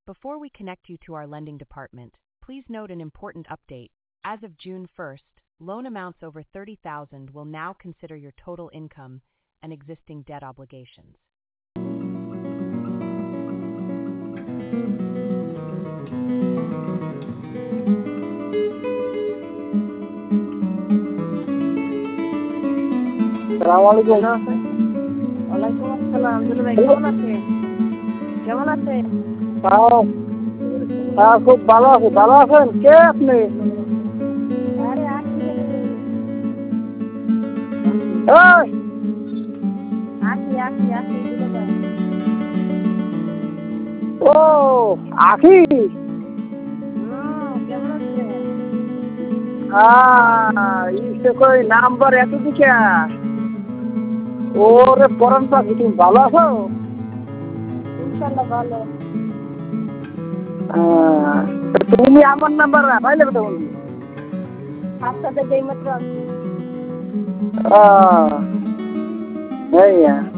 Before we connect you to our lending department, please note an important update. As of June 1st, loan amounts over $30,000 will now consider your total income and existing debt obligations. ওয়ালাইকুম আসসালাম। দুলু ভাই কেমন আছেন? কেমন আছেন? হ্যাঁ, খুব ভালো আছি। ভালো আছেন? কে আপনি? আরে আছি এই, দুলু ভাই। ও আখি। কেমন আছেন? ইসে কই নাম্বার এত দিকে? ওরে পরান পাখি, তুমি ভালো আছো? ইনশাআল্লাহ ভালো। তুমি আমার নাম্বার পাইলে কোথা বন্ধু? আপনাদের যেই মাত্র আনছি। এই